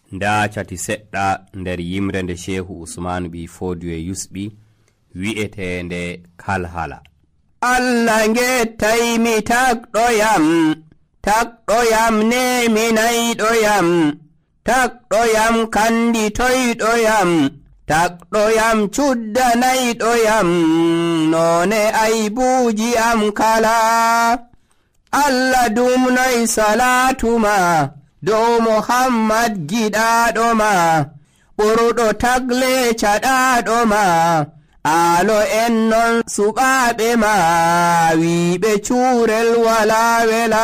nda cati seɗɗa nder yimre nde Shehu Usmanu ɓi Fodiyo yusɓi wi'etende kalhala. Allah ngettaymi takɗoyam neminayɗoyam, takɗoyam kanditoyɗoyam, takɗoyam cuddanayɗoyam, none aybuji am kala. Allah dumnoy salatuma dow Muhammad giɗaɗoma, ɓurɗo tagle caɗaɗoma, aalo en non suɓaɓe ma wiɓe curel wala wela.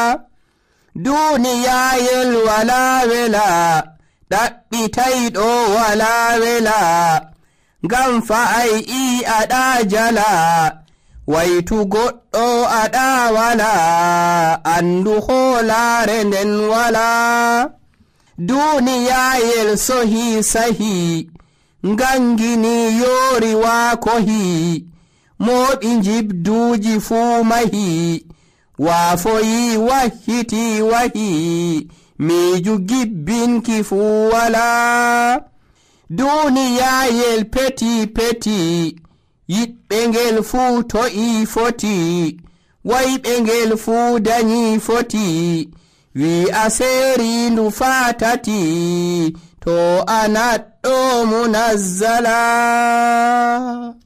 Duniyayel wala wela, ɗaɓɓitayɗo wala wela, ngam fa'ay i aɗa jala, waytu goɗɗo aɗa wala, andu hoolare nden wala. Duniyayel sohi sahi, ngangini yori wakohi, moɓi jibduji fuu mahi, waafoyi wahiti wahi, miiju gibbinki fuu wala. Duniyayel peti peti, yiɗɓe ngel fuu to'i foti, wayɓe ngel fuu dañi foti, wi aserindu fatati, to anaɗɗo munazzala.